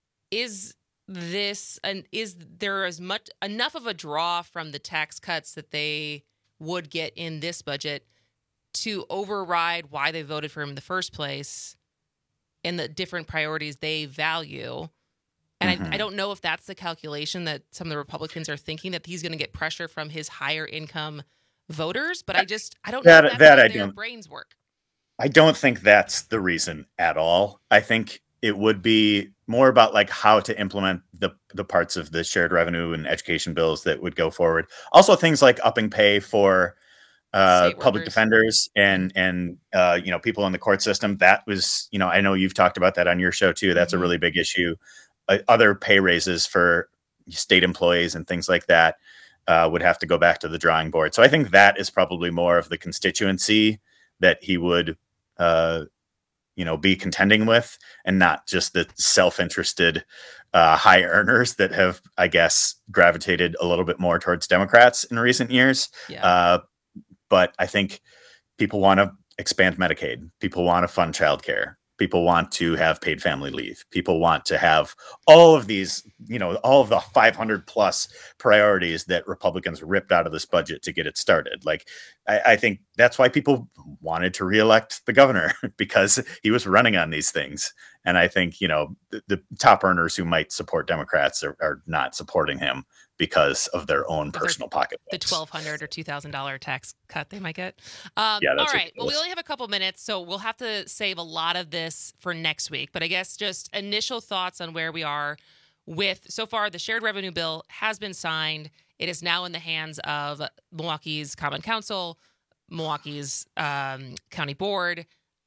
is this and is there as much enough of a draw from the tax cuts that they would get in this budget to override why they voted for him in the first place and the different priorities they value? And mm-hmm. I, I don't know if that's the calculation that some of the Republicans are thinking, that he's going to get pressure from his higher income voters. But I just, I don't that, know if that's that how I their don't, brains work. I don't think that's the reason at all. I think it would be more about like how to implement the, the parts of the shared revenue and education bills that would go forward. Also things like upping pay for uh, public defenders and, and uh, you know, people in the court system. That was, you know, I know you've talked about that on your show too. That's mm-hmm. a really big issue. Uh, other pay raises for state employees and things like that uh, would have to go back to the drawing board. So I think that is probably more of the constituency that he would, uh, you know, be contending with, and not just the self-interested uh, high earners that have, I guess, gravitated a little bit more towards Democrats in recent years. Yeah. Uh, but I think people want to expand Medicaid. People want to fund childcare. People want to have paid family leave. People want to have all of these, you know, all of the five hundred plus priorities that Republicans ripped out of this budget to get it started. Like, I, I think that's why people wanted to reelect the governor, because he was running on these things. And I think, you know, the, the top earners who might support Democrats are, are not supporting him because of their own personal pocketbooks. The twelve hundred dollars or two thousand dollars tax cut they might get. Um, yeah, that's all right. ridiculous. Well, we only have a couple minutes, so we'll have to save a lot of this for next week. But I guess just initial thoughts on where we are with, so far, the shared revenue bill has been signed. It is now in the hands of Milwaukee's Common Council, Milwaukee's um, County Board,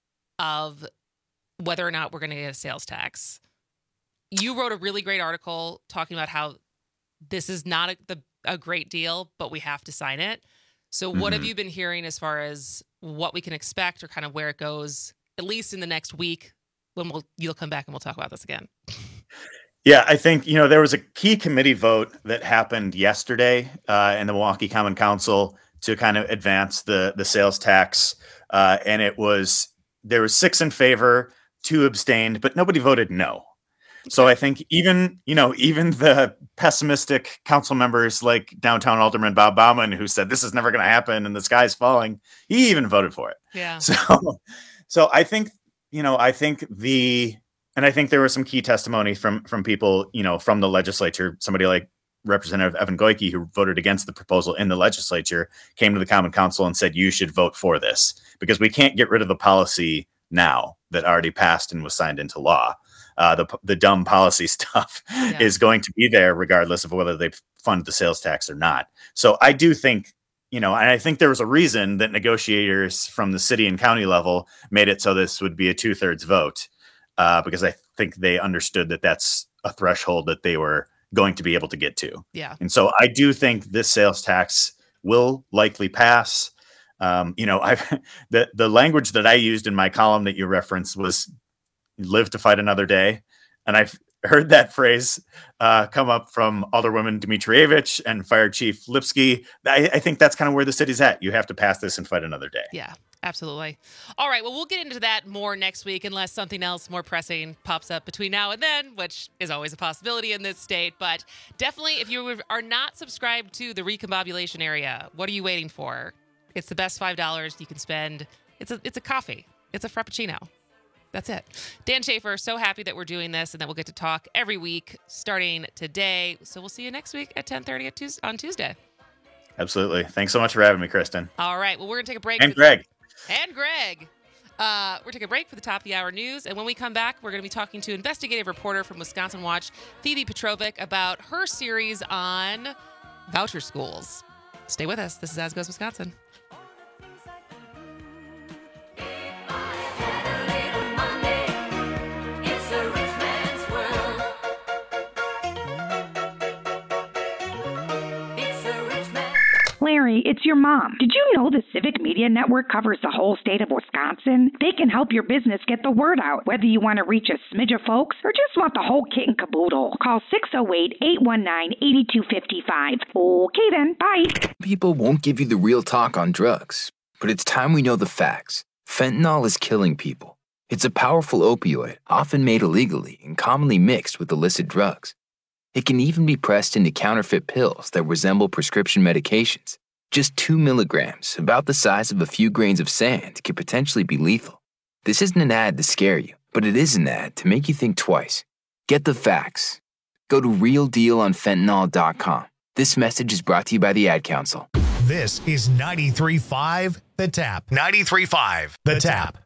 of whether or not we're going to get a sales tax. You wrote a really great article talking about how this is not a, the, a great deal, but we have to sign it. So what mm-hmm. have you been hearing as far as what we can expect, or kind of where it goes, at least in the next week, when we'll you'll come back and we'll talk about this again? Yeah, I think, you know, there was a key committee vote that happened yesterday uh, in the Milwaukee Common Council to kind of advance the, the sales tax. Uh, and it was, there was six in favor, two abstained, but nobody voted no. So I think even, you know, even the pessimistic council members like downtown Alderman Bob Bauman, who said this is never going to happen and the sky's falling, he even voted for it. Yeah. So, so I think, you know, I think the, and I think there was some key testimony from, from people, you know, from the legislature. Somebody like Representative Evan Goyke, who voted against the proposal in the legislature, came to the Common Council and said, you should vote for this because we can't get rid of the policy now that already passed and was signed into law. Uh, the the dumb policy stuff yeah. is going to be there regardless of whether they fund the sales tax or not. So I do think, you know, and I think there was a reason that negotiators from the city and county level made it so this would be a two thirds vote, uh, because I think they understood that that's a threshold that they were going to be able to get to. Yeah. And so I do think this sales tax will likely pass. Um, you know, I've the the language that I used in my column that you referenced was live to fight another day. And I've heard that phrase uh, come up from Alderwoman Dmitrievich and Fire Chief Lipsky. I, I think that's kind of where the city's at. You have to pass this and fight another day. Yeah, absolutely. All right. Well, we'll get into that more next week unless something else more pressing pops up between now and then, which is always a possibility in this state. But definitely, if you are not subscribed to the Recombobulation Area, what are you waiting for? It's the best five dollars you can spend. It's a, it's a coffee. It's a Frappuccino. That's it. Dan Schaefer, so happy that we're doing this and that we'll get to talk every week starting today. So we'll see you next week at ten thirty at Tues- on Tuesday. Absolutely. Thanks so much for having me, Kristen. All right. Well, we're going to take a break. And Greg. The- and Greg. Uh, we're taking a break for the top of the hour news. And when we come back, we're going to be talking to investigative reporter from Wisconsin Watch, Phoebe Petrovic, about her series on voucher schools. Stay with us. This is As Goes Wisconsin. Clear Mary, it's your mom. Did you know the Civic Media Network covers the whole state of Wisconsin? They can help your business get the word out, whether you want to reach a smidge of folks or just want the whole kit and caboodle. Call six oh eight, eight one nine, eight two five five. Okay then, bye. People won't give you the real talk on drugs, but it's time we know the facts. Fentanyl is killing people. It's a powerful opioid, often made illegally and commonly mixed with illicit drugs. It can even be pressed into counterfeit pills that resemble prescription medications. Just two milligrams, about the size of a few grains of sand, could potentially be lethal. This isn't an ad to scare you, but it is an ad to make you think twice. Get the facts. Go to real deal on fentanyl dot com. This message is brought to you by the Ad Council. This is ninety-three point five The Tap. ninety-three point five The Tap.